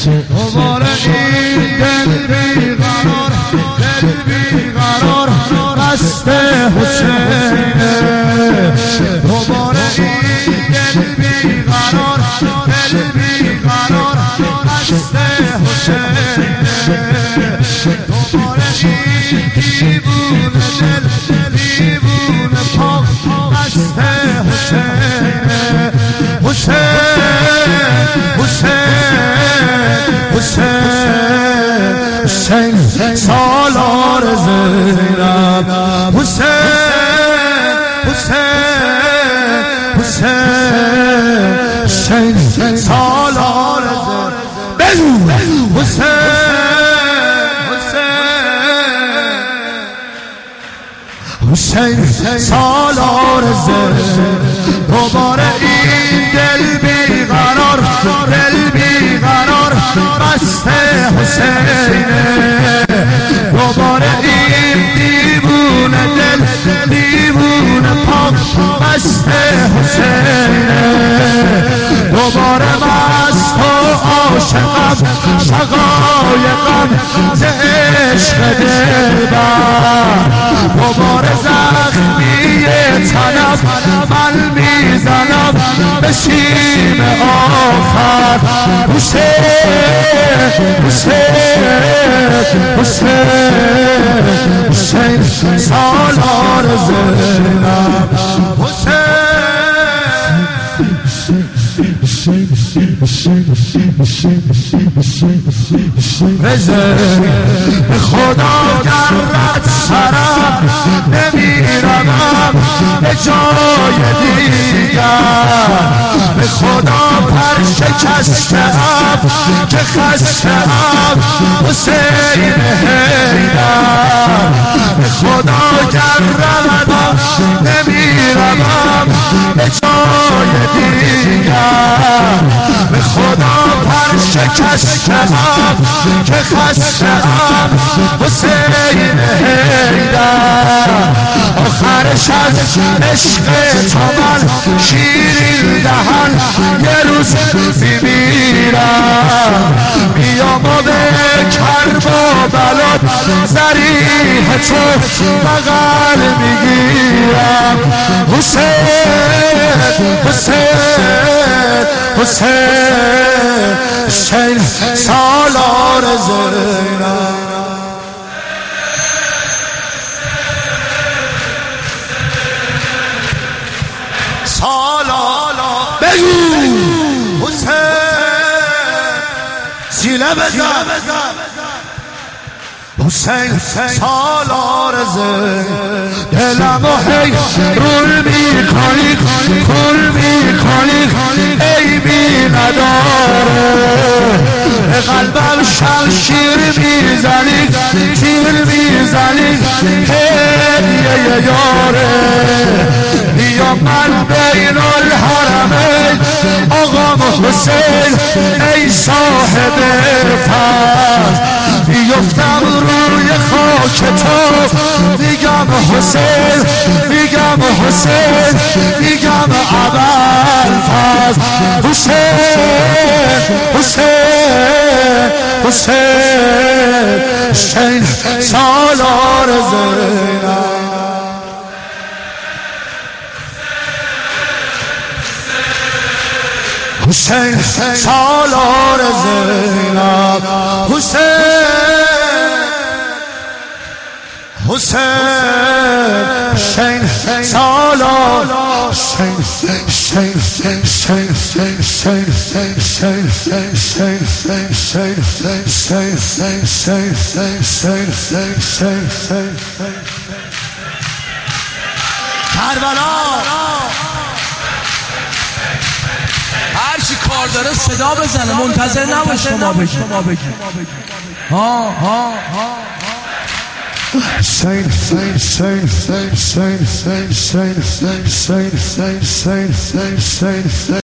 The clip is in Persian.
دوباره این دل بیقرار قصد حسینه دوباره این دل بیقرار قصد حسینه دوباره این دیوونه دل دیوونه پاک قصد حسینه حسین سالار زینب حسین سالار زینب بگو حسین سالار زینب دوباره این دل بیقرار قصد حسینه دوباره این دیوونه دل دیوونه پاک قصد حسینه دوباره مست و عاشقم شقایقم ز عشق دلبر دوباره زخمی تنم من میزنم به شیم آخر حسین سالار زینب به خدا گرد سرم نمیرم به جای دیگر به خدا پر شکستم که خستم حسین حیدر به خدا گرد نمیرم به جای دیگر به خدا پر شکستم که خستم حسین حیدر آخرش از عشق تو من شیرین دهن یه روز میمیرم بیام و به کرب و بلاد ذریح تو بغل میگیرم حسین سالار زینب بگو حسین سینه بزن حسین سالار زینب دلمو هی رول میکنی ای بی نداره به قلبم شمشیر میزنی تیر میزنی هدیه یاره بیا من بین الحرمین آقام حسین ای صاحب فضل بیفتم روی خاک تو میگم حسین ابوالفضل حسین سالار زینب حسین سالار زینب حسین سالار کربلا هر چی کار داره صدا بزنه منتظر نباش شما بگی Saint